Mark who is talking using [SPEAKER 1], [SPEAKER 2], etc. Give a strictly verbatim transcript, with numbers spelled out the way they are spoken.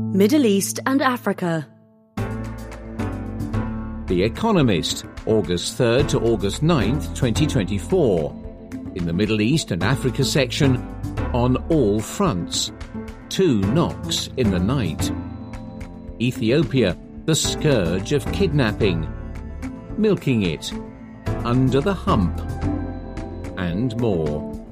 [SPEAKER 1] Middle East and Africa.
[SPEAKER 2] The Economist, August third to August ninth, twenty twenty-four. In the Middle East and Africa section, on all fronts. Two knocks in the night. Ethiopia, the scourge of kidnapping. Milking it. Under the hump. And more.